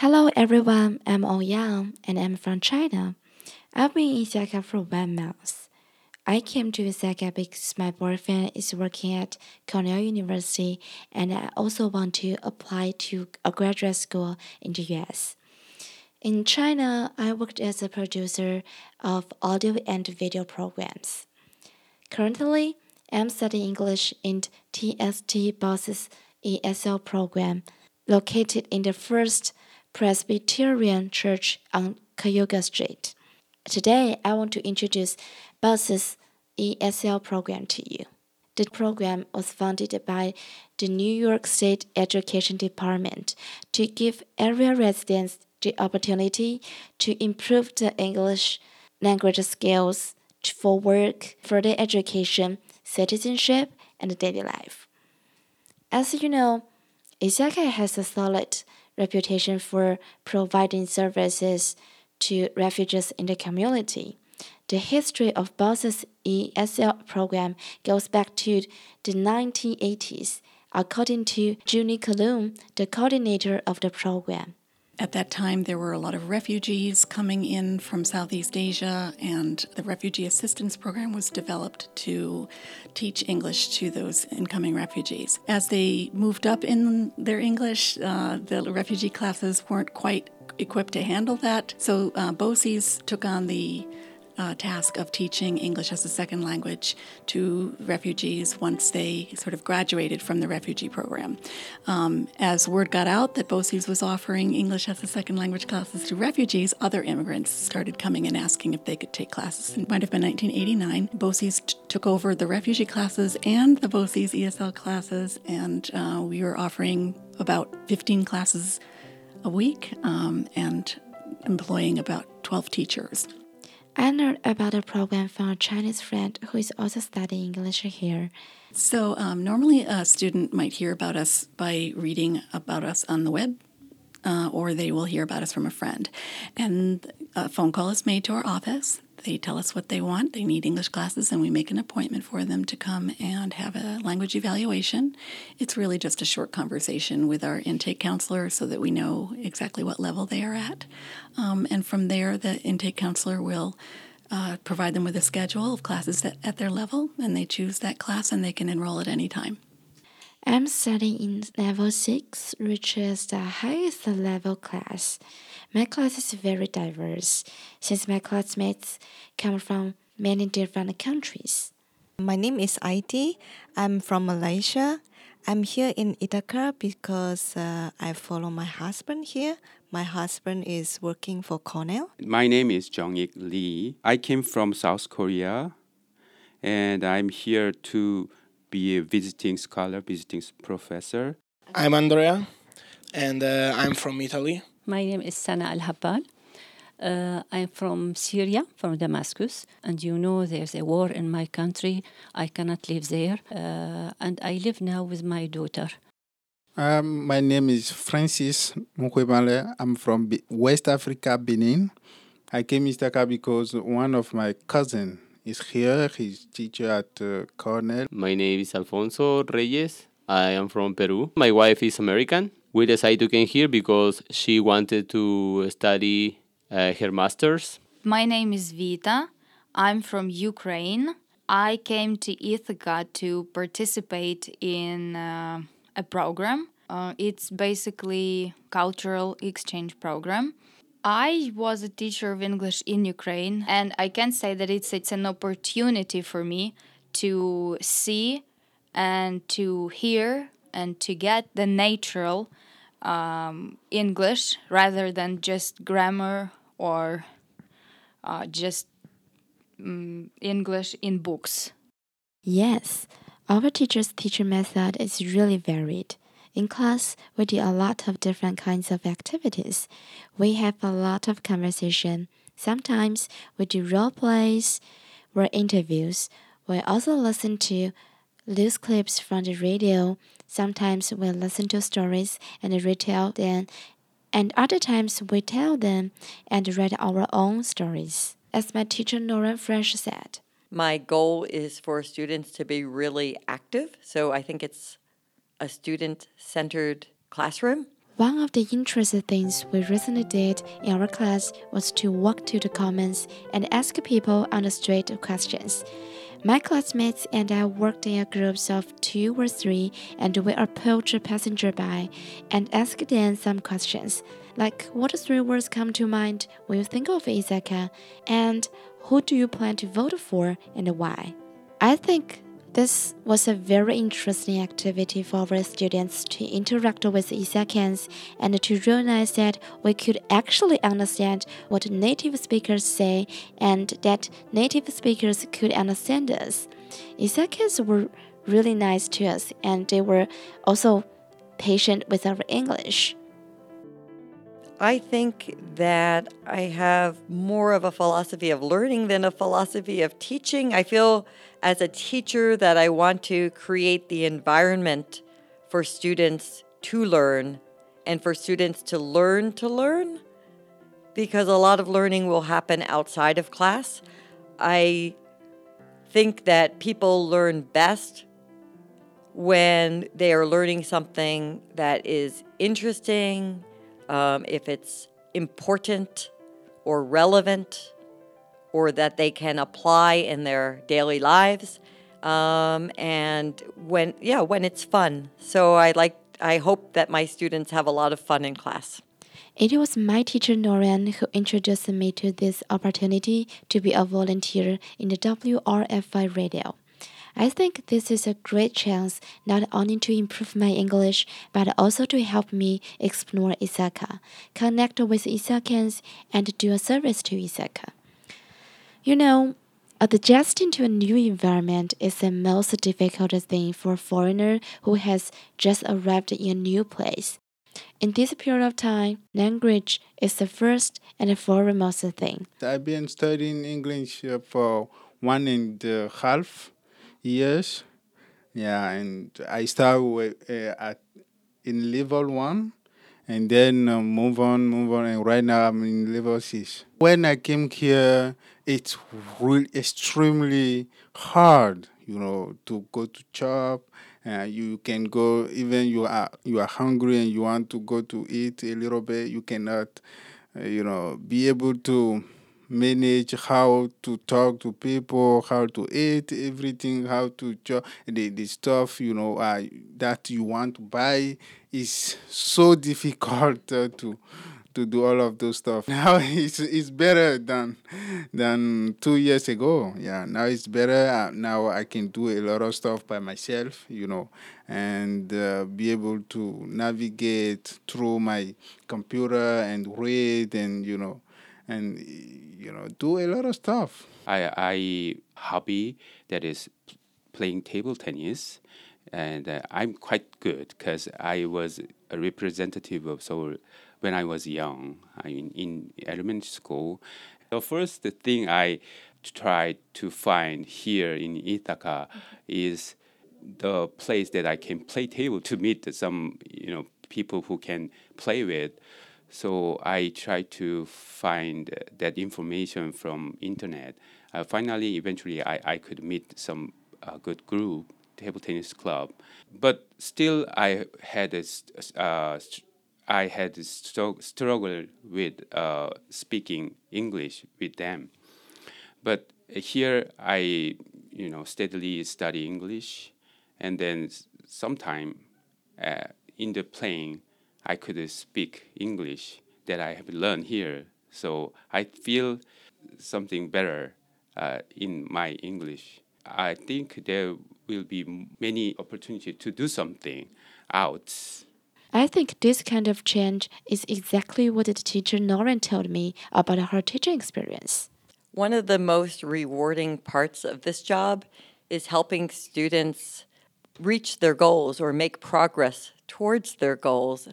Hello everyone, I'm Ouyang and I'm from China. I've been in Osaka for 1 month. I came to Osaka because my boyfriend is working at Cornell University and I also want to apply to a graduate school in the US. In China, I worked as a producer of audio and video programs. Currently, I'm studying English in TST Boss's ESL program located in the First Presbyterian Church on Cayuga Street. Today, I want to introduce Boss's ESL program to you. The program was funded by the New York State Education Department to give area residents the opportunity to improve the English language skills for work, further education, citizenship, and daily life. As you know, Osaka has a solid reputation for providing services to refugees in the community. The history of Boss's ESL program goes back to the 1980s, according to Junie Kalum, the coordinator of the program. At that time, there were a lot of refugees coming in from Southeast Asia, and the Refugee Assistance Program was developed to teach English to those incoming refugees. As they moved up in their English, the refugee classes weren't quite equipped to handle that, so BOCES took on the task of teaching English as a second language to refugees once they sort of graduated from the refugee program. As word got out that BOCES was offering English as a second language classes to refugees, other immigrants started coming and asking if they could take classes. It might have been 1989. BOCES took over the refugee classes and the BOCES ESL classes, and we were offering about 15 classes a week and employing about 12 teachers. I learned about the program from a Chinese friend who is also studying English here. So normally a student might hear about us by reading about us on the web, or they will hear about us from a friend. And a phone call is made to our office. They tell us what they want. They need English classes, and we make an appointment for them to come and have a language evaluation. It's really just a short conversation with our intake counselor so that we know exactly what level they are at. And from there, the intake counselor will provide them with a schedule of classes at their level, and they choose that class and they can enroll at any time. I'm studying in level 6, which is the highest level class. My class is very diverse, since my classmates come from many different countries. My name is Aiti. I'm from Malaysia. I'm here in Ithaca because I follow my husband here. My husband is working for Cornell. My name is Jung-ik Lee. I came from South Korea, and I'm here to be a visiting scholar, visiting professor. I'm Andrea, and I'm from Italy. My name is Sana Al-Habbal. I'm from Syria, from Damascus. And you know there's a war in my country. I cannot live there. And I live now with my daughter. My name is Francis Mukwebale. I'm from West Africa, Benin. I came to Istaka because one of my cousins is here. He's teacher at Cornell. My name is Alfonso Reyes. I am from Peru. My wife is American. We decided to come here because she wanted to study her master's. My name is Vita. I'm from Ukraine. I came to Ithaca to participate in a program. It's basically cultural exchange program. I was a teacher of English in Ukraine, and I can say that it's an opportunity for me to see and to hear and to get the natural English rather than just grammar or just English in books. Yes, our teacher's teaching method is really varied. In class, we do a lot of different kinds of activities. We have a lot of conversation. Sometimes we do role plays or interviews. We also listen to loose clips from the radio. Sometimes we listen to stories and retell them, and other times we tell them and write our own stories. As my teacher Nora Fresh said, my goal is for students to be really active, so I think it's a student-centered classroom. One of the interesting things we recently did in our class was to walk to the comments and ask people on the street questions. My classmates and I worked in groups of 2 or 3, and we approached a passenger by and asked them some questions, like what 3 words come to mind when you think of Isaka, and who do you plan to vote for and why? I think this was a very interesting activity for our students to interact with Isakans and to realize that we could actually understand what native speakers say and that native speakers could understand us. Isakans were really nice to us and they were also patient with our English. I think that I have more of a philosophy of learning than a philosophy of teaching. I feel as a teacher that I want to create the environment for students to learn and for students to learn, because a lot of learning will happen outside of class. I think that people learn best when they are learning something that is interesting, if it's important or relevant, or that they can apply in their daily lives, and when it's fun. So I hope that my students have a lot of fun in class. It was my teacher Noran who introduced me to this opportunity to be a volunteer in the WRFI radio. I think this is a great chance not only to improve my English, but also to help me explore Isaka, connect with Isakans, and do a service to Isaka. You know, adjusting to a new environment is the most difficult thing for a foreigner who has just arrived in a new place. In this period of time, language is the first and foremost thing. I've been studying English for 1.5 years. Yeah, and I started in level 1 and then move on, and right now I'm in level 6. When I came here, it's really extremely hard, to go to shop. You can go, even you are hungry and you want to go to eat a little bit, you cannot, be able to manage how to talk to people, how to eat everything, how to the stuff that you want to buy is so difficult to do all of those stuff. Now it's better than 2 years ago. Yeah, now it's better. Now I can do a lot of stuff by myself, and be able to navigate through my computer and read and do a lot of stuff. I hobby that is playing table tennis, and I'm quite good because I was a representative of Seoul when I was young. In elementary school. The first thing I tried to find here in Ithaca is the place that I can play table to meet some people who can play with. So I tried to find that information from internet. Finally, eventually, I could meet some good group, table tennis club. But still, I had a struggle with speaking English with them. But here, I steadily study English, and then sometime in the playing, I could speak English that I have learned here. So I feel something better in my English. I think there will be many opportunities to do something out. I think this kind of change is exactly what the teacher Noran told me about her teaching experience. One of the most rewarding parts of this job is helping students reach their goals or make progress towards their goals.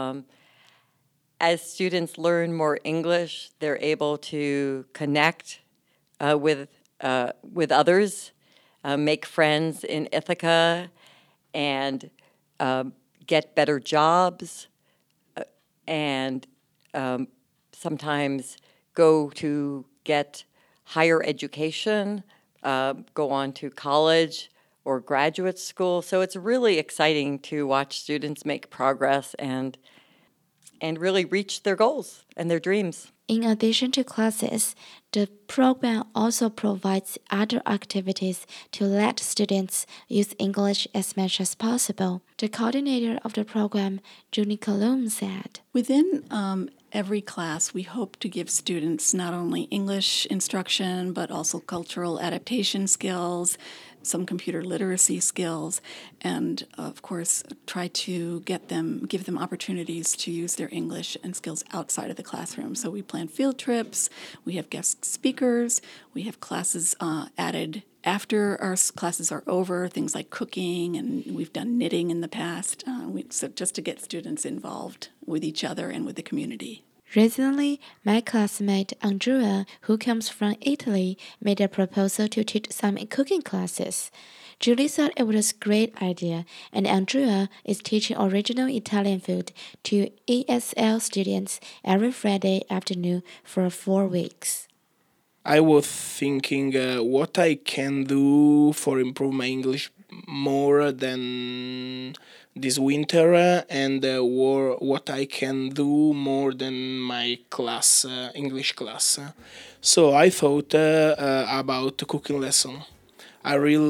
As students learn more English, they're able to connect with others, make friends in Ithaca, and get better jobs, and sometimes go to get higher education, go on to college or graduate school. So it's really exciting to watch students make progress and and really reach their goals and their dreams. In addition to classes, the program also provides other activities to let students use English as much as possible. The coordinator of the program, Junie Colum, said, Within every class, we hope to give students not only English instruction, but also cultural adaptation skills, some computer literacy skills, and of course try to give them opportunities to use their English and skills outside of the classroom. So we plan field trips, we have guest speakers, we have classes added after our classes are over, things like cooking, and we've done knitting in the past, so just to get students involved with each other and with the community. Recently, my classmate Andrea, who comes from Italy, made a proposal to teach some cooking classes. Julie thought it was a great idea, and Andrea is teaching original Italian food to ESL students every Friday afternoon for 4 weeks. I was thinking what I can do for improve my English more than this winter, and what I can do more than my class, English class. So I thought about cooking lesson. I really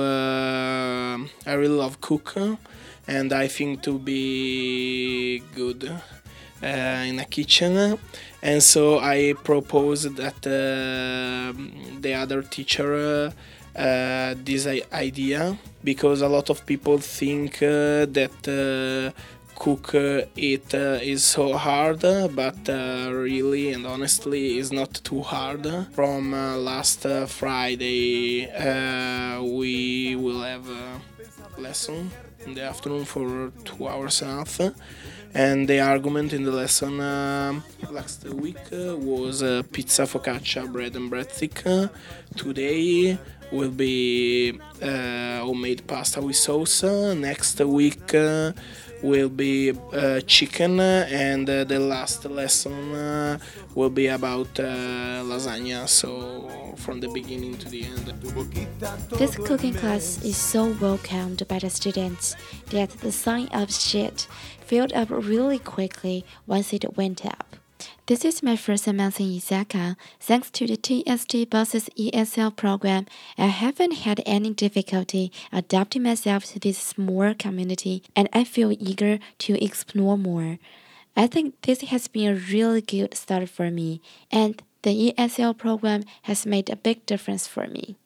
love cook, and I think to be good in a kitchen. And so I proposed that the other teacher this idea, because a lot of people think that cook it is so hard, but really and honestly is not too hard. From last Friday we will have a lesson in the afternoon for 2 hours and a half, and the argument in the lesson last week was pizza, focaccia, bread and breadstick. Today will be homemade pasta with sauce. Next week will be chicken, and the last lesson will be about lasagna, so from the beginning to the end. This cooking class is so welcomed by the students that the sign-up sheet filled up really quickly once it went up. This is my first month in Ithaca. Thanks to the TST Buses ESL program, I haven't had any difficulty adapting myself to this small community, and I feel eager to explore more. I think this has been a really good start for me, and the ESL program has made a big difference for me.